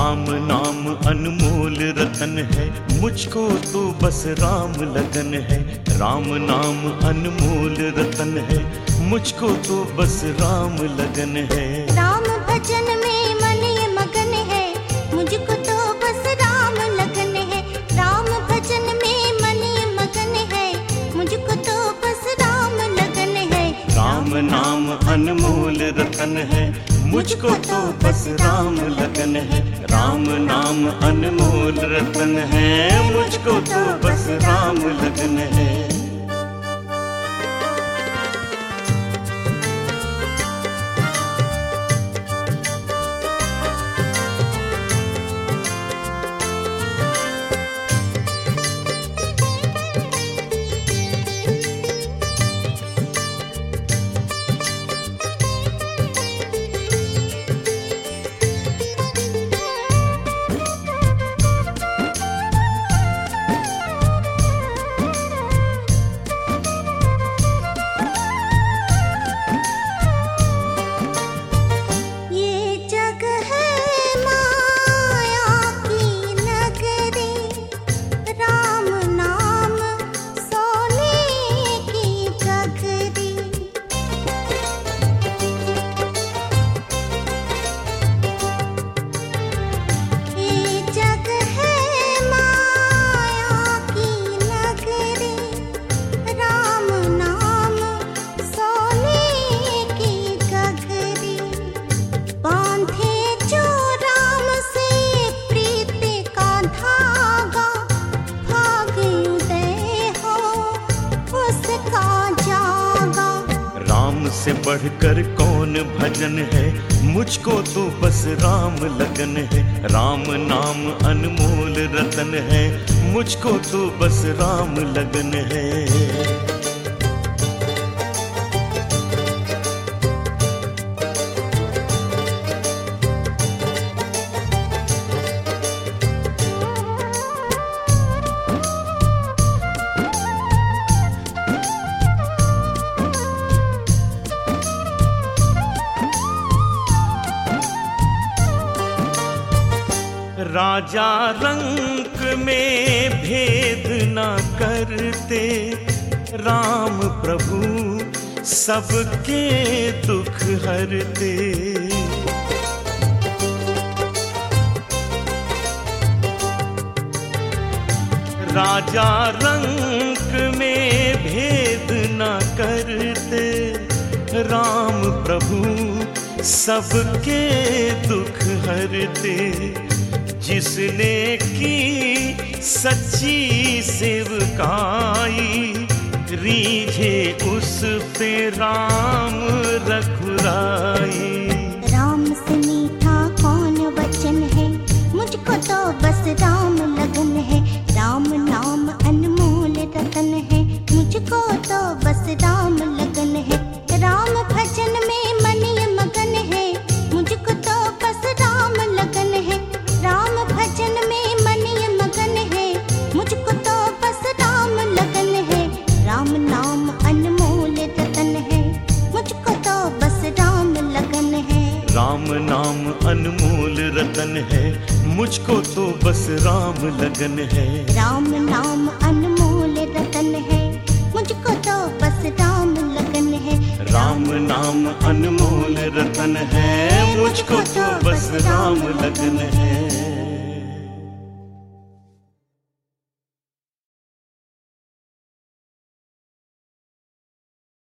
राम नाम अनमोल रतन है, मुझको तो बस राम लगन है। राम नाम अनमोल रतन है, मुझको तो बस राम लगन है। राम भजन में मन ये मगन है, मुझको तो बस राम लगन है। राम भजन में मन ये मगन है, मुझको तो बस राम लगन है। राम नाम अनमोल रतन है, मुझको तो बस राम लगन है। राम नाम अनमोल रतन है, मुझको तो बस राम लगन है। से बढ़कर कौन भजन है, मुझको तो बस राम लगन है। राम नाम अनमोल रतन है, मुझको तो बस राम लगन है। राजा रंक में भेद न करते, राम प्रभु सबके दुख हरते। राजा रंक में भेद न करते, राम प्रभु सबके दुख हरते। जिसने की सच्ची सेवकाई, रीझे उस पे राम रघुराई। राम से मीठा कौन वचन है, मुझको तो बस राम लगन है। राम नाम अनमोल रतन है, मुझको तो बस राम लगन है। राम भजन में मन ये मगन है, मुझको तो बस राम लगन है। राम भजन में मन ये मगन है, मुझको तो बस राम लगन है। राम नाम अनमोल रतन है, मुझको तो बस राम लगन है। राम नाम अनमोल रतन है, मुझको तो बस राम लगन है। राम नाम अनमोल रतन है, मुझको तो बस राम लगन है। राम नाम अनमोल रतन है, मुझको तो बस राम लगन है।